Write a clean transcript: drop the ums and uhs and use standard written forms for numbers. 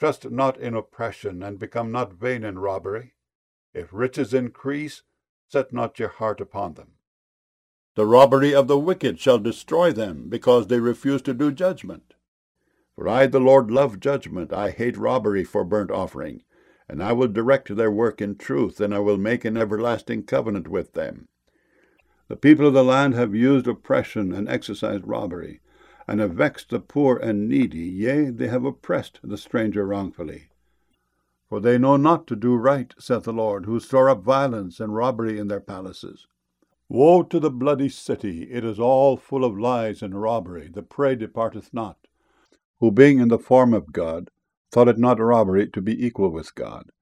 Trust not in oppression, and become not vain in robbery. If riches increase, set not your heart upon them. The robbery of the wicked shall destroy them, because they refuse to do judgment. For I, the Lord, love judgment. I hate robbery for burnt offering. And I will direct their work in truth, and I will make an everlasting covenant with them. The people of the land have used oppression and exercised robbery, and have vexed the poor and needy, yea, they have oppressed the stranger wrongfully. For they know not to do right, saith the Lord, who store up violence and robbery in their palaces. Woe to the bloody city! It is all full of lies and robbery. The prey departeth not. Who being in the form of God, thought it not robbery to be equal with God.